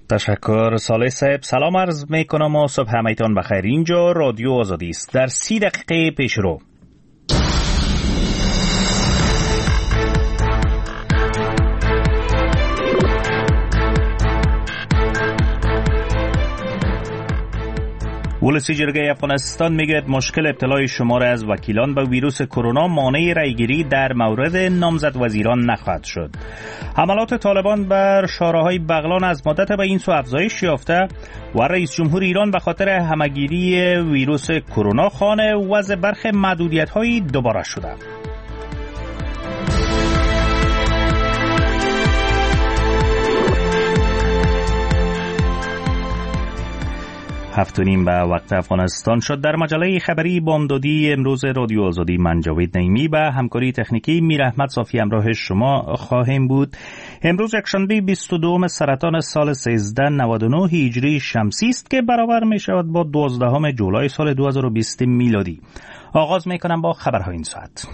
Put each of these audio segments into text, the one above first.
تشکر صالح صاحب. سلام عرض میکنم و صبح همایتان بخیر. اینجا رادیو آزادی است. در 30 دقیقه پیشرو ولسی جرگه افغانستان میگوید مشکل ابتلای شمار از وکیلان به ویروس کرونا مانع رأیگیری در مورد نامزد وزیران نخواهد شد. حملات طالبان بر شاهراهای بغلان از مدت به این سو افزایش یافته و رئیس جمهور ایران به خاطر همهگیری ویروس کرونا خانه وضع برخی محدودیت‌های دوباره شده. هفتونیم به وقت افغانستان شد. در مجله خبری بامدادی امروز رادیو آزادی من جاوید نعیمی به همکاری تکنیکی میر احمد صافی همراه شما خواهیم بود. امروز یکشنبه 22 سرطان سال 1399 هجری شمسی است که برابر می شود با 12 جولای سال 2020 میلادی. آغاز می کنم با خبرهای این ساعت.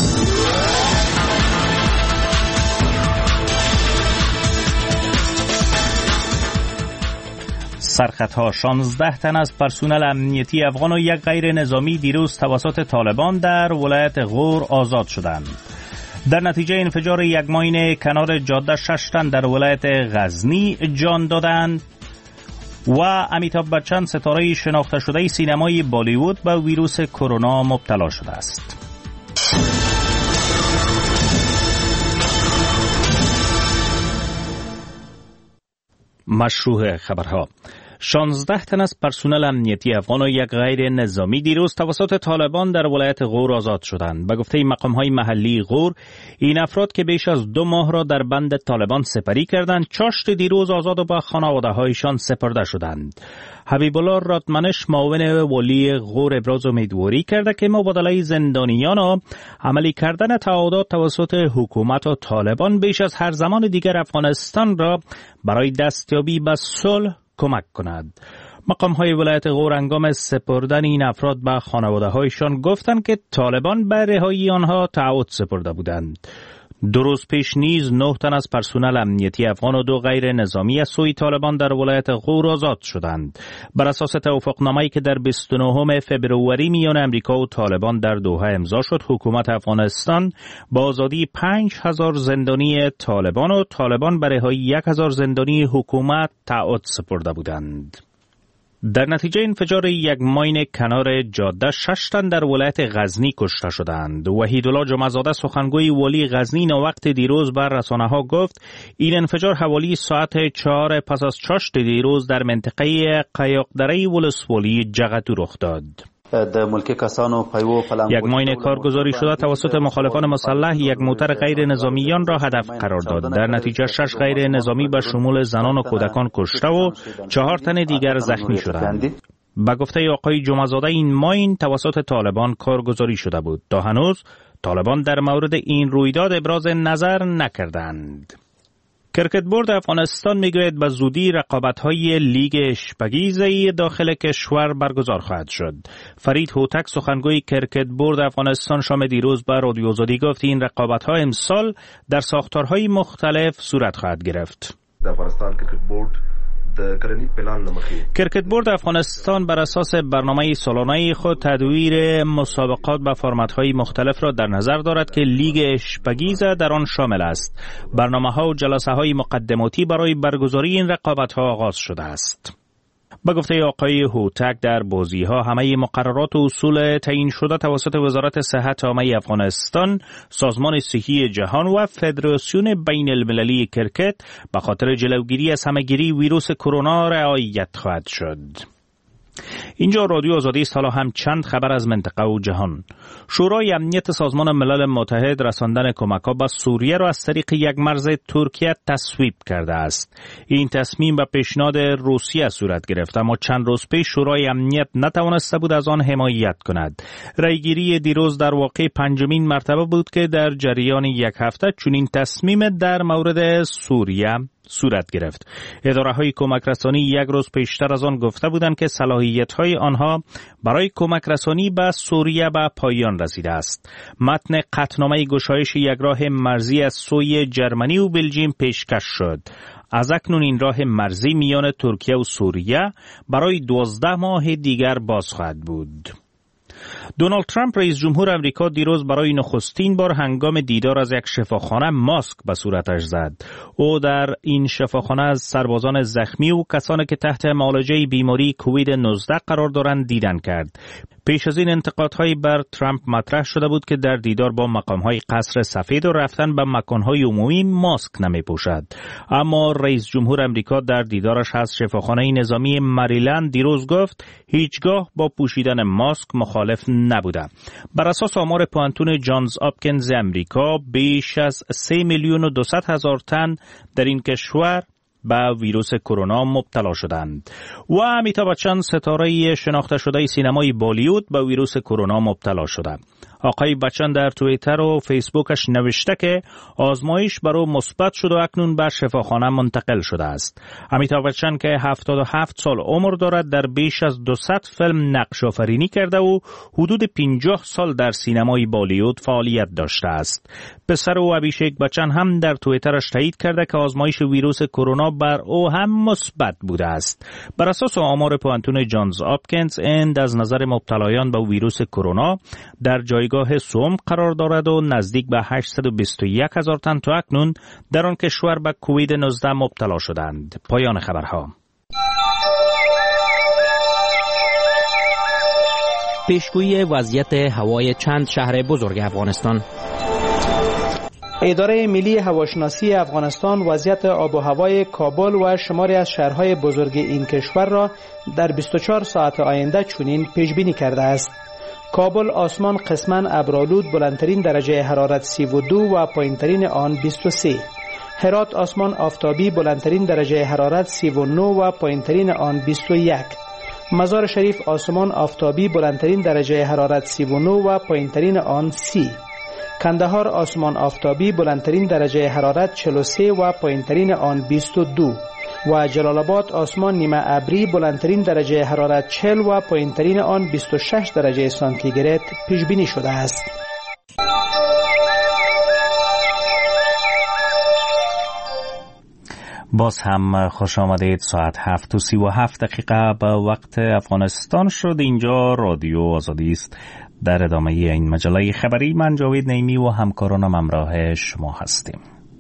سرخطها 16 تن از پرسنل امنیتی افغان و یک غیر نظامی دیروز توسط طالبان در ولایت غور آزاد شدند. در نتیجه انفجار یک ماین کنار جاده 6 تن در ولایت غزنی جان دادند و امیتاب بچن ستاره شناخته شده سینمای بالیوود به ویروس کرونا مبتلا شده است. مشروع خبرها. 16 تن از پرسنل امنیتی افغان و یک غیر نظامی دیروز توسط طالبان در ولایت غور آزاد شدند. به گفته مقام‌های محلی غور، این افراد که بیش از 2 ماه را در بند طالبان سپری کردند، چاشت دیروز آزاد و به خانواده‌هایشان سپرده شدند. حبیب الله رادمنش معاون والی غور ابراز امیدواری کرده که مبادله زندانیان و عملی کردن تعهدات توسط حکومت و طالبان بیش از هر زمان دیگر افغانستان را برای دستیابی به صلح کمک کند. مقام‌های ولایت غور هنگام سپردن این افراد به خانواده‌هایشان گفتند که طالبان به رهایی آنها تعهد سپرده بودند. 2 روز پیش نیز 9 تن از پرسنل امنیتی افغان و 2 غیر نظامی از سوی طالبان در ولایت غور آزاد شدند. بر اساس توافقنامه‌ای که در 29 فبروری میان امریکا و طالبان در دوحه امضا شد، حکومت افغانستان با آزادی 5000 زندانی طالبان و طالبان به رهایی 1000 زندانی حکومت تعهد سپرده بودند. در نتیجه انفجار یک ماین کنار جاده 6 تن در ولایت غزنی کشته شدند. وحیدالله جمعه‌زاده سخنگوی والی غزنی وقت دیروز بر رسانه‌ها گفت این انفجار حوالی ساعت 4 پس از چاشت دیروز در منطقه قیاقدره ولسوالی جغتو رخ داد. یک ماین کارگزاری شده توسط مخالفان مسلح یک موتر غیر نظامیان را هدف قرار داد. در نتیجه 6 غیر نظامی به شمول زنان و کودکان کشته و 4 تن دیگر زخمی شدند. به گفته آقای جمعه‌زاده این ماین توسط طالبان کارگزاری شده بود. تا هنوز طالبان در مورد این رویداد ابراز نظر نکردند. کرکت بورد افغانستان میگوید به زودی رقابت‌های لیگ اشپگیزی داخل کشور برگزار خواهد شد. فرید هوتک سخنگوی کرکت بورد افغانستان شام دیروز به رادیو آزادی گفت این رقابت‌ها امسال در ساختارهای مختلف صورت خواهد گرفت. کرکت بورد افغانستان بر اساس برنامه سالانه خود تدویر مسابقات به فرمت‌های مختلف را در نظر دارد که لیگ اشپگیز در آن شامل است. برنامه‌ها و جلسه‌های مقدماتی برای برگزاری این رقابت‌ها آغاز شده است. به گفته آقای هوتک در بازی‌ها همه مقررات و اصول تعیین شده توسط وزارت صحت عامه افغانستان، سازمان صحی جهان و فدراسیون بین المللی کرکت به خاطر جلوگیری از همه‌گیری ویروس کرونا رعایت خواهد شد. اینجا رادیو آزادی است. حالا هم چند خبر از منطقه و جهان. شورای امنیت سازمان ملل متحد رساندن کمک‌ها به سوریه را از طریق یک مرز ترکیه تصویب کرده است. این تصمیم به پیشنهاد روسیه صورت گرفت، اما چند روز پیش شورای امنیت نتوانسته بود از آن حمایت کند. رأیگیری دیروز در واقع 5مین مرتبه بود که در جریان یک هفته چنین تصمیم در مورد سوریه صورت گرفت. اداره‌های کمک رسانی یک روز پیشتر از آن گفته بودند که صلاحیت‌های آنها برای کمک رسانی به سوریه به پایان رسیده است. متن قطعنامه گشایش یک راه مرزی از سوی جرمنی و بلژیم پیشکش شد، از اکنون این راه مرزی میان ترکیه و سوریه برای 12 ماه دیگر باز خواهد بود. دونالد ترامپ رئیس جمهور امریکا دیروز برای نخستین بار هنگام دیدار از یک شفاخانه ماسک به صورتش زد. او در این شفاخانه از سربازان زخمی و کسانی که تحت معالجه بیماری کووید 19 قرار دارند دیدن کرد. پیش از این انتقادهایی بر ترامپ مطرح شده بود که در دیدار با مقامهای قصر سفید و رفتن به مکانهای عمومی ماسک نمی پوشد. اما رئیس جمهور امریکا در دیدارش از شفاخانه نظامی مریلند دیروز گفت هیچگاه با پوشیدن ماسک مخالف نبوده. بر اساس آمار پوانتون جانز آپکینز امریکا بیش از 3,200,000 تن در این کشور به ویروس کرونا مبتلا شدند و امیتابh بچن ستاره شناخته شده سینمای بالیوود به ویروس کرونا مبتلا شده. آقای بچن در توییتر و فیسبوکش نوشته که آزمایش بر او مثبت شد و اکنون به شفاخانه منتقل شده است. امیتابh بچن که 77 سال عمر دارد در بیش از 200 فیلم نقش آفرینی کرده و حدود 50 سال در سینمای بالیوود فعالیت داشته است. پسر او ابیشیک بچن هم در توییترش تایید کرده که آزمایش ویروس کرونا بر او هم مثبت بوده است. بر اساس آمار پوانتون جانز آپکینز اند از نظر مبتلایان به ویروس کرونا در جایگاه سوم قرار دارد و نزدیک به 821,000 تن تا اکنون در آن کشور به کووید 19 مبتلا شدند. پایان خبرها. پیشگویی وضعیت هوای چند شهر بزرگ افغانستان. اداره ملی هواشناسی افغانستان وضعیت آب و هوای کابل و شماری از شهرهای بزرگ این کشور را در 24 ساعت آینده چنین پیش بینی کرده است. کابل آسمان قسماً ابرآلود، بلندترین درجه حرارت 32 و پایینترین آن 23. هرات آسمان آفتابی، بلندترین درجه حرارت 39 و پایینترین آن 21. مزار شریف آسمان آفتابی، بلندترین درجه حرارت 39 و پایینترین آن 30. کندهار آسمان آفتابی، بلندترین درجه حرارت 43 و پایینترین آن 22. و جلال آباد آسمان نیمه ابری، بلندترین درجه حرارت 40 و پایینترین آن 26 درجه سانتیگراد پیش بینی شده است. باز هم خوش آمدید. ساعت 7:37 به وقت افغانستان شد. اینجا رادیو آزادی است. در ادامه این مجله خبری من جاوید نیمی و همکارانم همراه شما هستیم.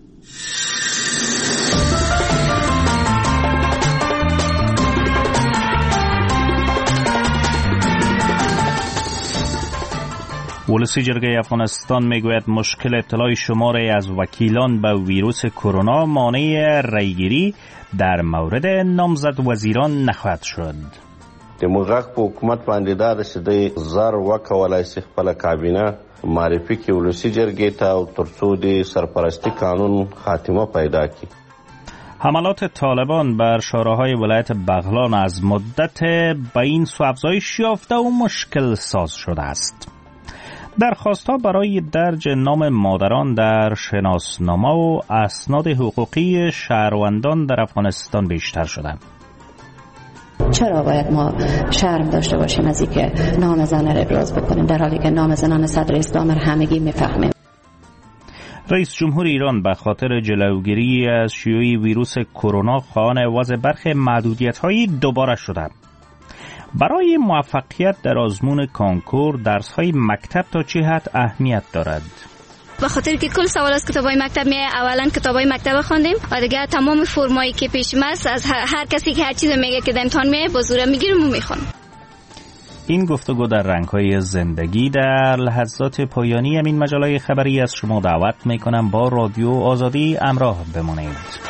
ولسی جرگه افغانستان میگوید مشکل اطلاع شماری از وکیلان به ویروس کرونا مانع رایگیری در مورد نامزد وزیران نخواهد شد. د موږ په حکومت باندې دا د سده زر وکولای شي خپل کابینه معرفي کې ولسی جرګې ته او ترڅو د سرپرستی قانون خاتمه پیدا کړي. حملات طالبان بر شوراهای ولایت بغلان از مدت به این سو افزایش یافته و مشکل ساز شده است. درخواست‌ها برای درج نام مادران در شناسنامه و اسناد حقوقی شهروندان در افغانستان بیشتر شدند. چرا باید ما شرم داشته باشیم از اینکه نام زن را ابراز بکنیم در حالی که نام زنان صدر اسلام را همگی میفهمیم؟ رئیس جمهور ایران به خاطر جلوگیری از شیوع ویروس کرونا خواهان وضع برخی محدودیت‌های دوباره شده. برای موفقیت در آزمون کانکور درس‌های مکتب تا چه حد اهمیت دارد؟ به خاطر که کل سوال از کتابای مکتب اولا کتابای مکتب خواندیم و دیگه تمام فرمایی که پیشم است از هر کسی که هر چیز میگه که امتحان میه با زور میگیریم و میخونم. این گفتگو در رنگ‌های زندگی در لحظات پایانی همین مجله خبری از شما دعوت میکنم با رادیو آزادی همراه بمانید.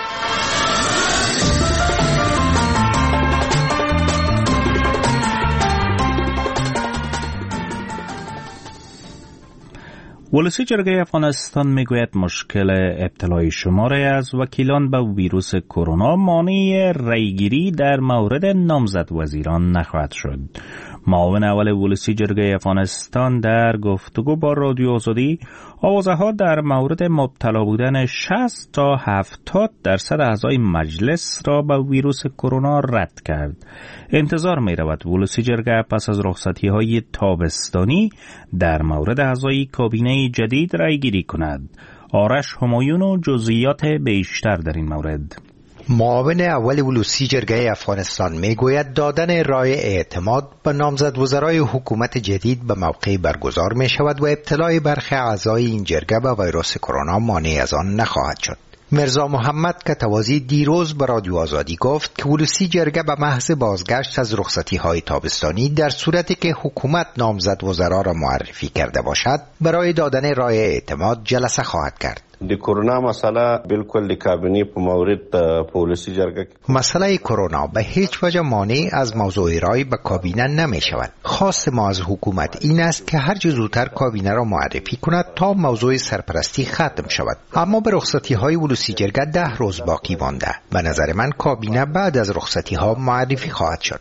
ولسی جرگه افغانستان میگوید مشکل ابتلای شماری از وکیلان به ویروس کرونا مانع رایگیری در مورد نامزد وزیران نخواهد شد. معاون اول ولسی جرگه افغانستان در گفتگو با رادیو آزادی آوازه‌ها در مورد مبتلا بودن 60 تا 70% اعضای مجلس را به ویروس کرونا رد کرد. انتظار می رود ولسی جرگه پس از رخصتی‌های تابستانی در مورد اعضای کابینه جدید رای گیری کند. آرش همایون و جزئیات بیشتر در این مورد. معاون اول ولوسی جرگه افغانستان میگوید دادن رای اعتماد به نامزد وزرای حکومت جدید به موقع برگزار می شود و ابتلای برخی اعضای این جرگه به ویروس کرونا مانع از آن نخواهد شد. مرزا محمد کتوازی دیروز به رادیو آزادی گفت که ولوسی جرگه به محض بازگشت از رخصتی های تابستانی در صورتی که حکومت نامزد وزرا را معرفی کرده باشد برای دادن رای اعتماد جلسه خواهد کرد. د کرونا مسئله بالکل د کابینه په مورد پالیسی جرگه مسئله کرونا به هیچ وجه مانع از موضوع رای به کابینه نمی شود. خواست ما از حکومت این است که هر چه زودتر کابینه را معرفی کند تا موضوع سرپرستی ختم شود. اما به رخصتی های ولوسی جرگه 10 روز باقی مانده. به نظر من کابینه بعد از رخصتی ها معرفی خواهد شد.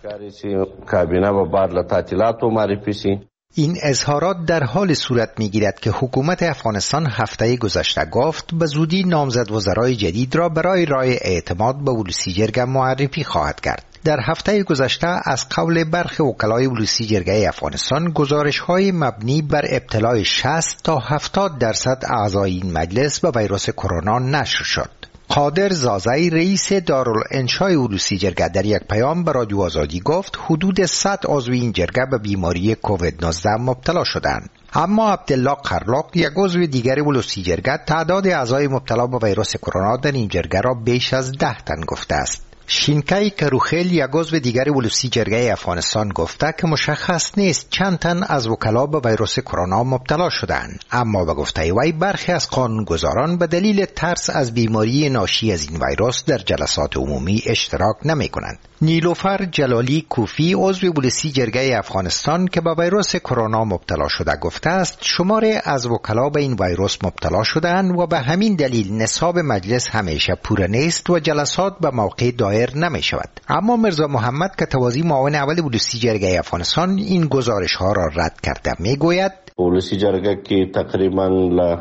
کابینه با بعد له تعطیلاتو معرفی شي. این اظهارات در حال صورت می‌گیرد که حکومت افغانستان هفته گذشته گفت به زودی نامزد وزرای جدید را برای رای اعتماد به ولوسی جرگه معرفی خواهد کرد. در هفته گذشته از قول برخی وکلای ولوسی جرگه افغانستان گزارش‌های مبنی بر ابتلای 60 تا 70% اعضای این مجلس به ویروس کرونا نشر شد. قادر زازی رئیس دارالانشای ولوسی جرگه در یک پیام به رادیو آزادی گفت حدود 100 عضو این جرگه به بیماری کووید 19 مبتلا شدند. اما عبدالله قرلاق یک عضو دیگر ولوسی جرگه تعداد اعضای مبتلا به ویروس کرونا در این جرگه را بیش از 10 تن گفته است. شینکای کروخیل یک عضو دیگر ولوسی جرگه افغانستان گفته که مشخص نیست چند تن از وکلا به ویروس کرونا مبتلا شدند، اما به گفته وی برخی از قانونگذاران به دلیل ترس از بیماری ناشی از این ویروس در جلسات عمومی اشتراک نمی کنند. نیلوفر جلالی کوفی عضو ولوسی جرگه افغانستان که به ویروس کرونا مبتلا شده گفته است شمار از وکلا به این ویروس مبتلا شدند و به همین دلیل نصاب مجلس همیشه پوره نیست و جلسات به موقع دایر نمی شود. اما مرزا محمد کتوازی معاون اول ولوسی جرگه افغانستان این گزارش ها را رد کرده می گوید ولوسی جرگه که تقریبا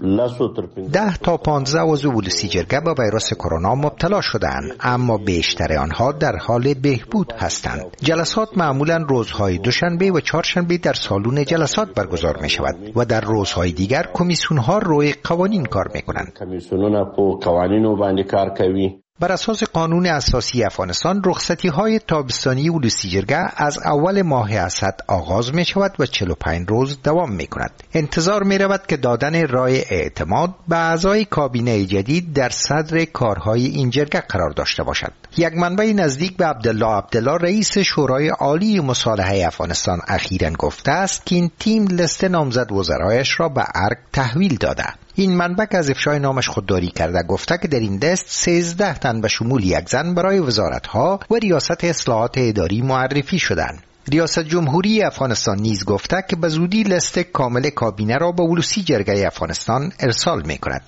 10 تا 15 عضو ولوسی جرگه با ویروس کرونا مبتلا شدند، اما بیشتر آنها در حال بهبود هستند. جلسات معمولا روزهای دوشنبه و چهارشنبه در سالن جلسات برگزار می شود و در روزهای دیگر کمیسیون ها روی قوانین کار می کنند. کمیسیونونه په قوانینو باندې کار کوي. بر اساس قانون اساسی افغانستان رخصتی های تابستانی ولوسی جرگه از اول ماه اسد آغاز می شود و 45 روز دوام می کند. انتظار می رود که دادن رای اعتماد به اعضای کابینه جدید در صدر کارهای این جرگه قرار داشته باشد. یک منبع نزدیک به عبدالله رئیس شورای عالی مصالحه افغانستان اخیراً گفته است که این تیم لیست نامزد وزرایش را به ارگ تحویل داده. این منبع که از افشای نامش خودداری کرده گفته که در این لیست 13 تن به شمول یک زن برای وزارت‌ها و ریاست اصلاحات اداری معرفی شدند. ریاست جمهوری افغانستان نیز گفته که به زودی لیست کامل کابینه را به ولوسی جرگه افغانستان ارسال می‌کند.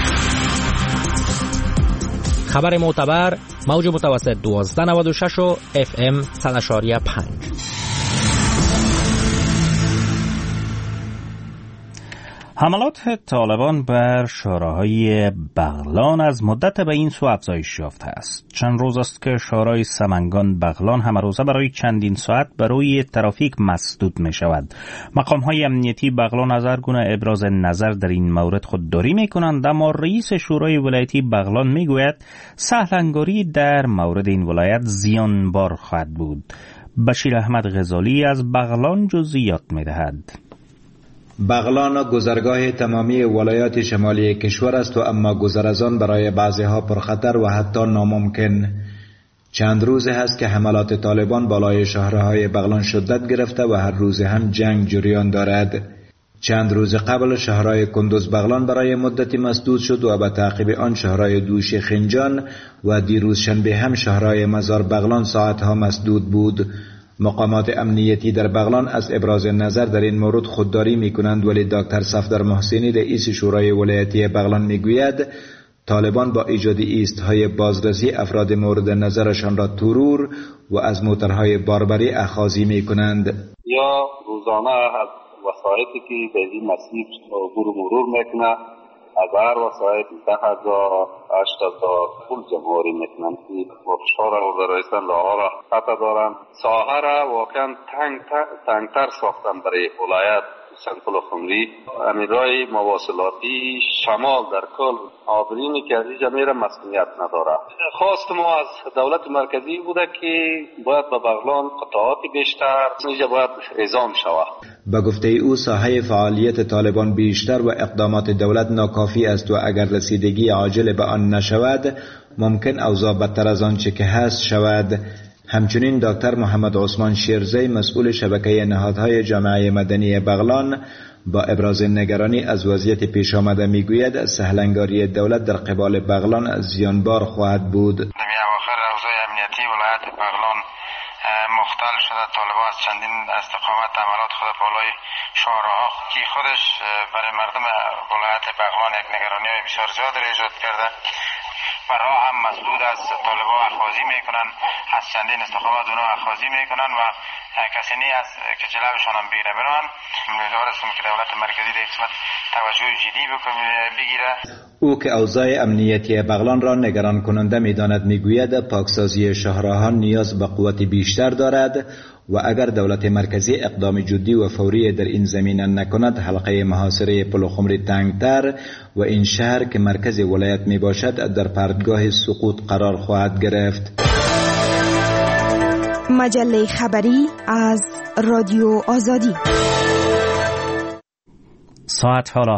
خبر معتبر موج متوسط 1296 و FM 100.5. حملات طالبان بر شوراهای بغلان از مدت به این سو افزایش یافته است. چند روز است که شورای سمنگان بغلان همه روزه برای چندین ساعت برای ترافیک مسدود می شود. مقام‌های امنیتی بغلان از هر گونه ابراز نظر در این مورد خودداری می کنند، اما رئیس شورای ولایتی بغلان می گوید سهلنگاری در مورد این ولایت زیانبار خواهد بود. بشیر احمد غزالی از بغلان جزئیات می دهد. بغلان گذرگاه تمامی ولایات شمالی کشور است و اما گذر از آن برای بعضیها پرخطر و حتی ناممکن. چند روز هست که حملات طالبان بالای شهرهای بغلان شدت گرفته و هر روز هم جنگ جریان دارد. چند روز قبل شهرهای کندوز بغلان برای مدتی مسدود شد و به تعقیب آن شهرهای دوش خنجان و دیروز شنبه هم شهرهای مزار بغلان ساعتها مسدود بود. مقامات امنیتی در بغلان از ابراز نظر در این مورد خودداری می‌کنند، ولی دکتر صفدر محسنی رئیس شورای ولایتی بغلان می‌گوید طالبان با ایجاد ایست‌های بازرسی افراد مورد نظرشان را ترور و از موترهای باربری اخاذی می‌کنند. یا روزانه از وسایطی که به این مسیر مرور می‌کنه از هر وسایط 10,000 8,000 پول جمعوری میکنند که فروش‌ها را رایستان لاها را قطع دارند. ساحه را واقعا تنگتر ساختن برای ولایت سنت پلخمری امیرای مواصلاتی شمال در کل عابرینی که از اینجا میره مسئولیت نداره. خواست ما از دولت مرکزی بوده که باید به بغلان قطعات بیشتر اینجا باید اعزام شود. به گفته او ساحه فعالیت طالبان بیشتر و اقدامات دولت ناکافی است و اگر رسیدگی عاجل به آن نشود ممکن اوضاع بدتر از آنچه که هست شود. همچنین دکتر محمد عثمان شیرزی مسئول شبکه نهادهای جامعه مدنی بغلان با ابراز نگرانی از وضعیت پیش آمده میگوید سهلنگاری دولت در قبال بغلان زیانبار خواهد بود. در اواخر اوضاع امنیتی ولایت بغلان مختل شده. طالبان از چندین استقامت عملات خود بالای شعارها که خودش برای مردم ولایت بغلان یک نگرانی بسیار زیاد ایجاد کرده. برها هم مسدود از طالبان اخاذی میکنن، از چندین استقامت اونا اخاذی میکنن و کسی نی است که جلوشان هم بگیره. بران امیدوار هستم که دولت مرکزی در قسمت توجه جدی بگیره. او که اوضاع امنیتی بغلان را نگران کننده میداند میگوید پاکسازی شهرها نیاز به قوت بیشتر دارد و اگر دولت مرکزی اقدام جدی و فوری در این زمینه نکند حلقه محاصره پلخمری تنگتر و این شهر که مرکز ولایت می باشد در پرتگاه سقوط قرار خواهد گرفت. مجله خبری از رادیو آزادی. ساعت حالا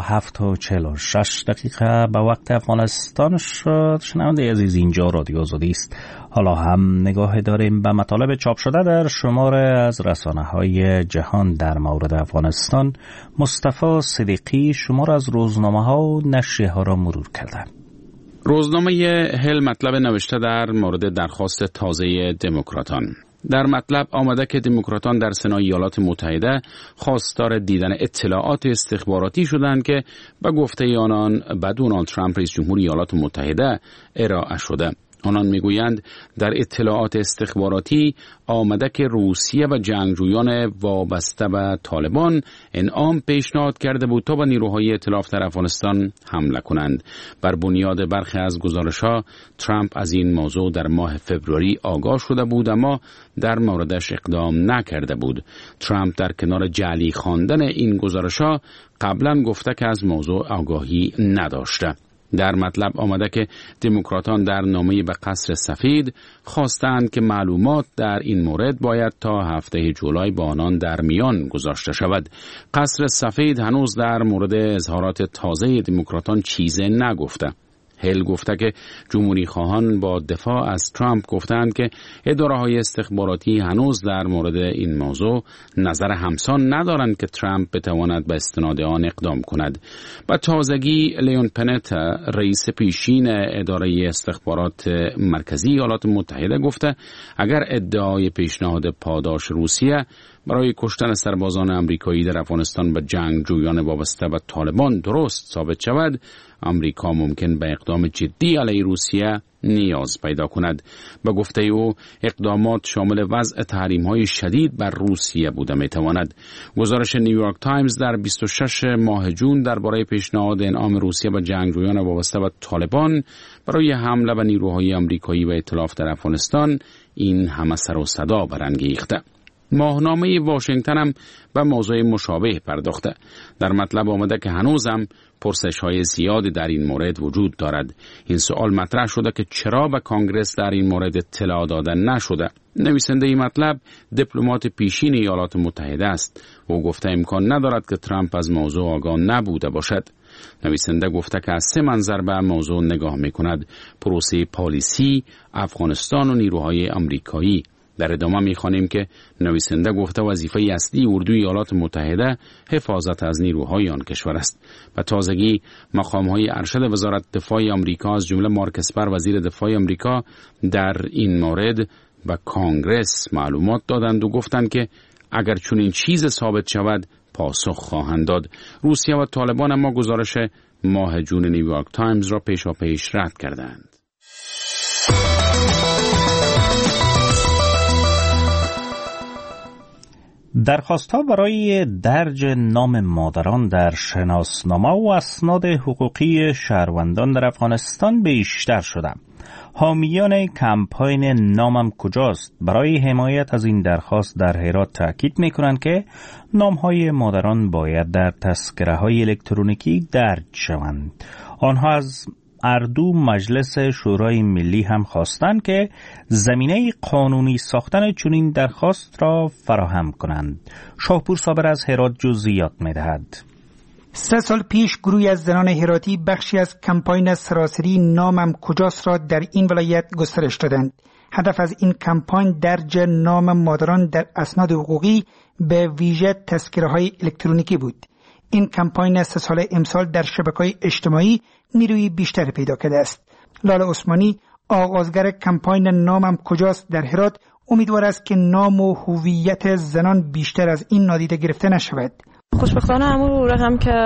7:46 به وقت افغانستان شد. شنونده عزیز، اینجا رادیو آزادی است. حالا هم نگاه داریم به مطالب چاپ شده در شماره از رسانه‌های جهان در مورد افغانستان. مصطفی صدیقی شماره از روزنامه‌ها و نشریه‌ها را مرور کرده. روزنامه هل مطلب نوشته در مورد درخواست تازه دموکراتان. در مطلب آمده که دموکراتان در سنا ایالات متحده خواستار دیدن اطلاعات استخباراتی شدند که به گفته آنان به دونالد ترامپ رئیس جمهور ایالات متحده ارائه شده. آنان میگویند در اطلاعات استخباراتی آمده که روسیه و جنگجویان وابسته به طالبان انعام پیشنهاد کرده بود تا به نیروهای ائتلاف در افغانستان حمله کنند. بر بنیاد برخی از گزارش‌ها ترامپ از این موضوع در ماه فوریه آگاه شده بود اما در موردش اقدام نکرده بود. ترامپ در کنار جعلی خواندن این گزارش‌ها قبلا گفته که از موضوع آگاهی نداشته. در مطلب آمده که دموکراتان در نامه‌ای به قصر سفید خواستند که معلومات در این مورد باید تا هفته جولای با آنان در میان گذاشته شود. قصر سفید هنوز در مورد اظهارات تازه دموکراتان چیزی نگفته. هل گفته که جمهوری خواهان با دفاع از ترامپ گفتند که اداره‌های استخباراتی هنوز در مورد این موضوع نظر همسان ندارند که ترامپ بتواند به استناد آن اقدام کند. با تازگی لیون پنت رئیس پیشین اداره استخبارات مرکزی ایالات متحده گفته اگر ادعای پیشنهاد پاداش روسیه برای کشتن سربازان آمریکایی در افغانستان به جنگجویان وابسته به طالبان درست ثابت شود، آمریکا ممکن به اقدام جدی علیه روسیه نیاز پیدا کند. به گفته او اقدامات شامل وضع تحریم‌های شدید بر روسیه بوده می‌تواند. گزارش نیویورک تایمز در 26 ماه جون درباره پیشنهاد انعام روسیه به جنگجویان وابسته به طالبان برای حمله به نیروهای آمریکایی و ائتلاف در افغانستان این همه سر و صدا برانگیخته. ماهنامه واشنگتن هم به موضوع مشابه پرداخته. در مطلب آمده که هنوزم پرسش‌های زیادی در این مورد وجود دارد. این سوال مطرح شده که چرا به کانگرس در این مورد اطلاع داده نشده. نویسنده این مطلب دیپلمات پیشین ایالات متحده است. او گفته امکان ندارد که ترامپ از موضوع آگاه نبوده باشد. نویسنده گفته که از 3 منظر به موضوع نگاه می‌کند: پروسه پالیسی، افغانستان و نیروهای آمریکایی. در ادامه می‌خوانیم که نویسنده گفته وظیفه اصلی اردوی ایالات متحده حفاظت از نیروهای آن کشور است. و تازگی مقام‌های ارشد وزارت دفاع آمریکا از جمله مارک اسپر وزیر دفاع آمریکا در این مورد به کانگرس معلومات دادند و گفتند که اگر چنین چیز ثابت شود پاسخ خواهند داد. روسیه و طالبان اما گزارش ماه جون نیویورک تایمز را پیشاپیش رد کردند. درخواست‌ها برای درج نام مادران در شناسنامه و اسناد حقوقی شهروندان در افغانستان بیشتر شده. حامیان کمپاین نامم کجاست برای حمایت از این درخواست در هرات تاکید می‌کنند که نام‌های مادران باید در تذکره‌های الکترونیکی درج شوند. آنها از اردو مجلس شورای ملی هم خواستند که زمینه قانونی ساختن چنین درخواست را فراهم کنند. شاهپور صابر از هرات جزئیات می‌دهد. 3 سال پیش گروهی از زنان هراتی بخشی از کمپاین سراسری نامم کجاست را در این ولایت گسترش دادند. هدف از این کمپاین درج نام مادران در اسناد حقوقی به ویژه تذکره‌های الکترونیکی بود. این کمپاین 3 ساله امسال در شبکه‌های اجتماعی نیروی بیشتر پیدا کرده است. لاله عثمانی، آغازگر کمپاین نامم کجاست در هرات، امیدوار است که نام و هویت زنان بیشتر از این نادیده گرفته نشود. خوشبختانه همون رقم که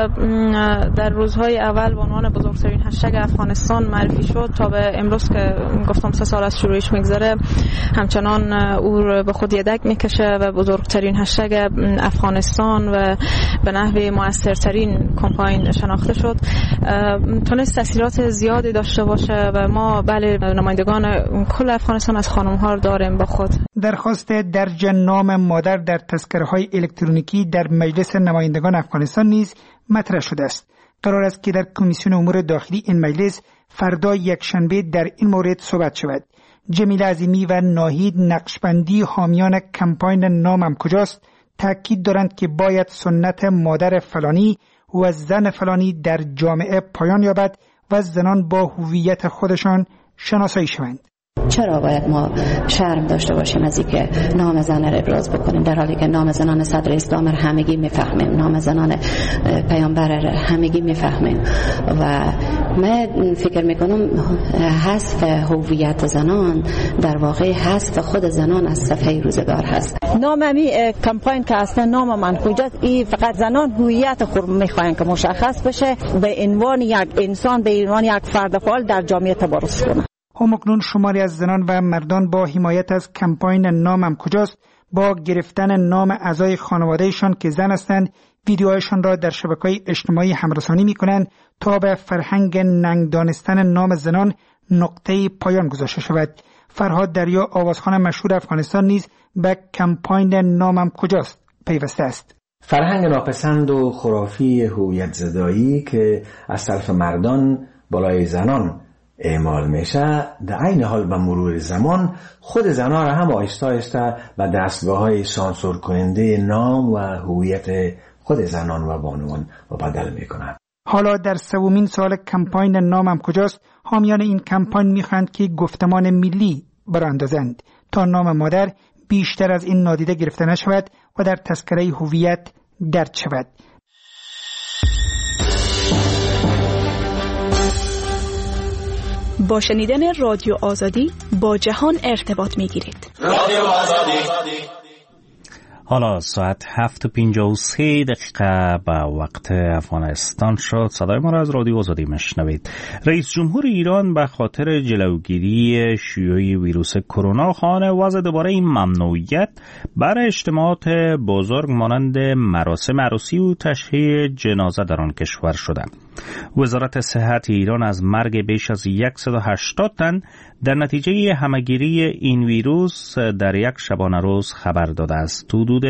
در روزهای اول به عنوان بزرگترین هشتگ افغانستان معرفی شد تا به امروز که گفتم 3 سال از شروعش میگذره، همچنان او به خود یدک میکشه و بزرگترین هشتگ افغانستان و به نحو موثرترین کمپاین شناخته شد. تونست تاثیرات زیادی داشته باشه و ما بله نمایندگان کل افغانستان از خانم‌ها داریم با خود. درخواست درج نام مادر در تذکره‌های الکترونیکی در مجلس نمایندگان افغانستان نیز مطرح شده است. قرار است که در کمیسیون امور داخلی این مجلس فردا یکشنبه در این مورد صحبت شود. جمیل عظیمی و ناهید نقشبندی، حامیان کمپاین نامم کجاست، تاکید دارند که باید سنت مادر فلانی و زن فلانی در جامعه پایان یابد و زنان با هویت خودشان شناسایی شوند. چرا باید ما شرم داشته باشیم از اینکه نام زن را ابراز بکنیم، در حالی که نام زنان صدر اسلام را همگی میفهمیم، نام زنان پیامبر را همگی میفهمیم و من فکر میکنم حذف هویت زنان در واقع حذف خود زنان از صفحه روزگار هست. ناممی کمپاین که اصلا نام من کجاست، این فقط زنان هویت خود میخواین که مشخص بشه، به عنوان یک انسان، به عنوان یک فرد فعال در جامعه تبارز کنه. همکنون شماری از زنان و مردان با حمایت از کمپاین نامم کجاست با گرفتن نام اعضای خانوادهشان که زن هستند ویدیوهایشان را در شبکه‌های اجتماعی همرسانی می‌کنند تا به فرهنگ ننگ دانستن نام زنان نقطه پایان گذاشته شود. فرهاد دریا، آوازخوان مشهور افغانستان، نیز به کمپاین نامم کجاست پیوسته است. فرهنگ ناپسند و خرافی هویت زدایی که از طرف مردان بالای زنان اعمال میشه، در عین حال به مرور زمان خود زنان را هم آهسته آهسته به دستگاه‌های سانسور کننده نام و هویت خود زنان و بانوان بدل میکنند. حالا در 3مین سال کمپاین نامم کجاست، حامیان این کمپاین میخواهند که گفتمان ملی براندازند تا نام مادر بیشتر از این نادیده گرفته نشود و در تذکره هویت درج شود. با شنیدن رادیو آزادی با جهان ارتباط میگیرید. رادیو آزادی. حالا ساعت 7:53 به وقت افغانستان شد. صدای ما را از رادیو آزادی مشنوید. رئیس جمهور ایران به خاطر جلوگیری شیوع ویروس کرونا خواهان وضع دوباره این ممنوعیت برای اجتماعات بزرگ مانند مراسم عروسی و تشییع جنازه در آن کشور شده. وزارت صحت ایران از مرگ بیش از 180 تن در نتیجه همه‌گیری این ویروس در یک شبانه روز خبر داده است. حدود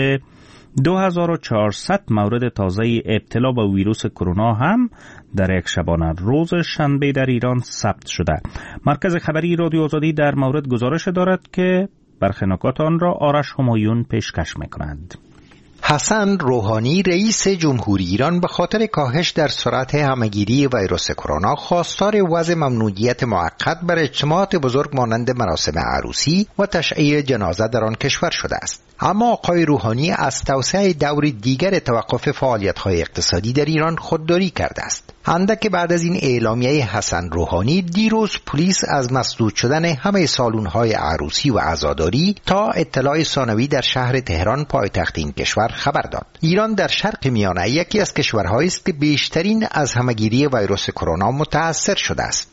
2400 مورد تازه ابتلا به ویروس کرونا هم در یک شبانه روز شنبه در ایران ثبت شده. مرکز خبری رادیو آزادی در مورد گزارش دارد که برخی نکات آن را آرش همایون پیشکش می‌کند. حسن روحانی رئیس جمهوری ایران به خاطر کاهش در سرعت همه‌گیری ویروس کرونا خواستار وضع ممنوعیت موقت بر اجتماعات بزرگ مانند مراسم عروسی و تشییع جنازه در آن کشور شده است. اما آقای روحانی از توسعه دوری دیگر توقف فعالیت‌های اقتصادی در ایران خودداری کرده است. اندک بعد از این اعلامیه حسن روحانی، دیروز پلیس از مسدود شدن همه سالن‌های عروسی و عزاداری تا اطلاع ثانوی در شهر تهران پایتخت این کشور خبر داد. ایران در شرق میانه یکی از کشورهایی است که بیشترین از همه‌گیری ویروس کرونا متأثر شده است.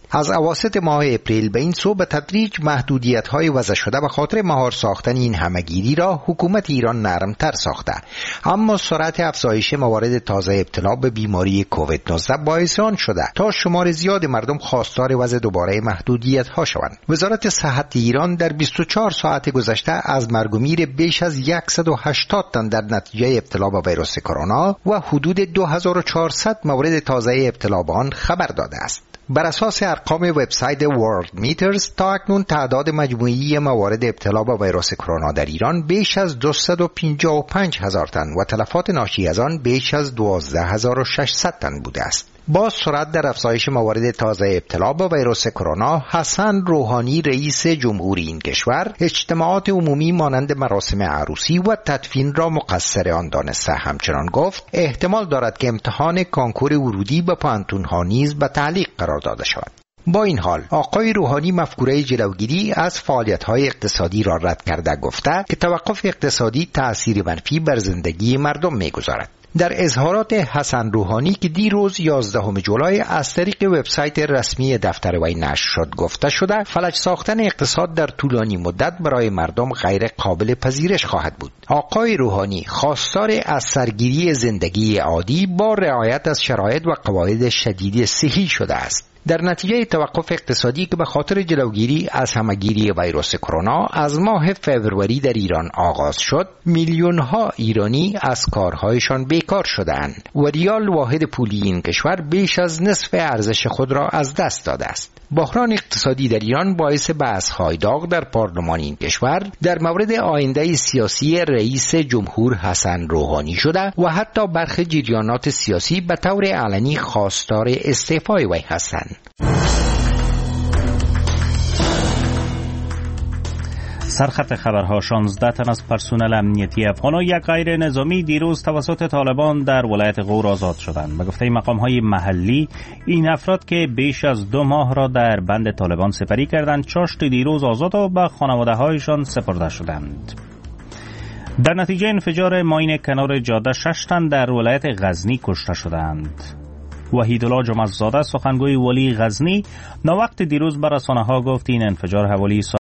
از اواسط ماه اپریل به این سو به تدریج محدودیت‌های وضع شده به خاطر مهار ساختن این همهگیری را حکومت ایران نرمتر ساخته، اما سرعت افزایش موارد تازه ابتلا به بیماری کووید 19 باعث آن شده تا شمار زیاد مردم خواستار وضع دوباره محدودیت‌ها شوند. وزارت صحت ایران در 24 ساعت گذشته از مرگ و میر بیش از 180 تن در نتیجه ابتلا به ویروس کرونا و حدود 2400 مورد تازه ابتلا به آن خبر داده است. بر اساس ارقام وبسایت ورلد میترز تا اکنون تعداد مجموعی موارد ابتلا به ویروس کرونا در ایران بیش از 255,000 تن و تلفات ناشی از آن بیش از 12,600 تن بوده است. با سرعت در افزایش موارد تازه ابتلا به ویروس کرونا، حسن روحانی رئیس جمهوری این کشور اجتماعات عمومی مانند مراسم عروسی و تدفین را مقصر آن دانسته. همچنان گفت احتمال دارد که امتحان کانکور ورودی به پانتون‌ها نیز به تعلیق قرار داده شود. با این حال آقای روحانی مفکوره جلوگیری از فعالیت‌های اقتصادی را رد کرده، گفته که توقف اقتصادی تأثیر منفی بر زندگی مردم می‌گذارد. در اظهارات حسن روحانی که دیروز 11 جولای از طریق وبسایت رسمی دفتر وی نشر شد گفته شده فلج ساختن اقتصاد در طولانی مدت برای مردم غیر قابل پذیرش خواهد بود. آقای روحانی خواستار از سرگیری زندگی عادی با رعایت از شرایط و قواعد شدید صحی شده است. در نتیجه توقف اقتصادی که به خاطر جلوگیری از همهگیری ویروس کرونا از ماه فوریه در ایران آغاز شد، میلیون‌ها ایرانی از کارهایشان بیکار شدند و ریال واحد پولی این کشور بیش از نصف ارزش خود را از دست داده است. بحران اقتصادی در ایران باعث بحث‌های داغ در پارلمان این کشور در مورد آینده سیاسی رئیس جمهور حسن روحانی شده و حتی برخی جریانات سیاسی به طور علنی خواستار استعفای وی هستند. سرخط خبرها: 16 تن از پرسنل امنیتی افغان و یک غیر نظامی دیروز توسط طالبان در ولایت غور آزاد شدند. به گفته مقام‌های محلی، این افراد که بیش از 2 ماه را در بند طالبان سپری کردند، چاشت دیروز آزاد و به خانواده‌هایشان سپرده شدند. در نتیجه انفجار ماین کنار جاده 6 تن در ولایت غزنی کشته شدند. وحیدالله جمعه‌زاده سخنگوی ولی غزنی ناوقت دیروز به رسانه‌ها گفت این انفجار حوالی